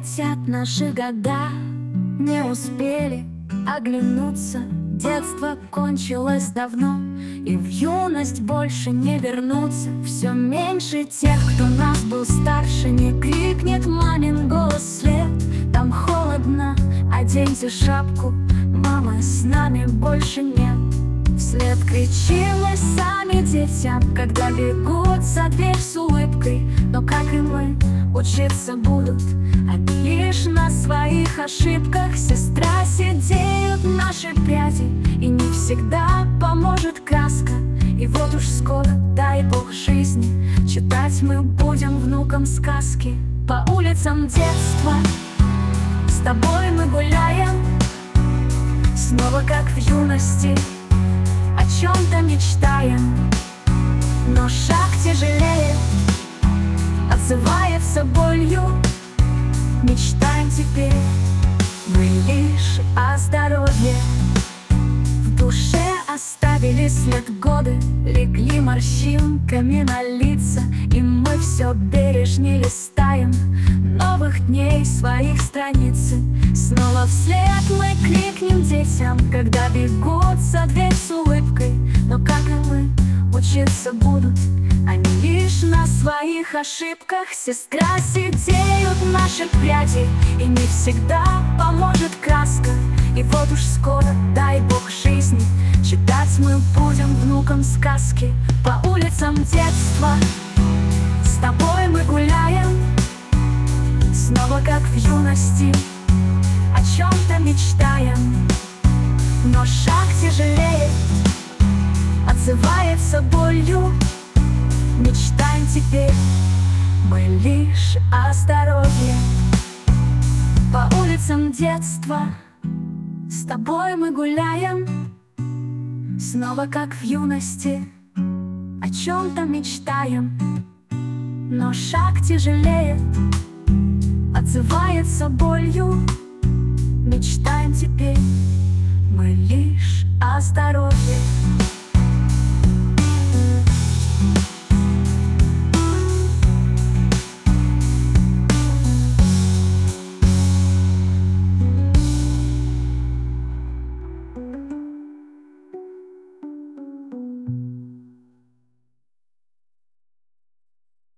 летят наши года, не успели оглянуться. Детство кончилось давно, и в юность больше не вернуться. Все меньше тех, кто нас был старше. Не крикнет мамин голос вслед: там холодно, оденьте шапку, мамы с нами больше нет. Вслед кричим мы сами детям, когда бегут за дверь с улыбкой. Но как и мы, учиться будут они лишь на своих ошибках. Сестра, сидеют наши пряди, и не всегда поможет краска. И вот уж скоро, дай бог жизни, читать мы будем внукам сказки. По улицам детства с тобой мы гуляем, снова как в юности о чем-то мечтаем. Но шаг тяжелее отзывается болью. Мечтаем теперь мы лишь о здоровье. В душе оставили след годы, легли морщинками на лица. И мы все бережнее листаем новых дней своих страницы. Снова вслед мы крикнем детям, когда бегут за дверь с улыбкой. Но как и мы, учиться будут они лишь на своих ошибках. Сестра, сидеют наши пряди, и не всегда поможет краска. И вот уж скоро, дай бог жизни, читать мы будем внукам сказки. По улицам детства с тобой мы гуляем, снова как в юности о чем-то мечтаем. Но шаг тяжелее отзывается болью. Мечтаем теперь мы лишь о здоровье. По улицам детства с тобой мы гуляем, снова как в юности о чем-то мечтаем. Но шаг тяжелее отзывается болью. Мечтаем теперь мы лишь о здоровье.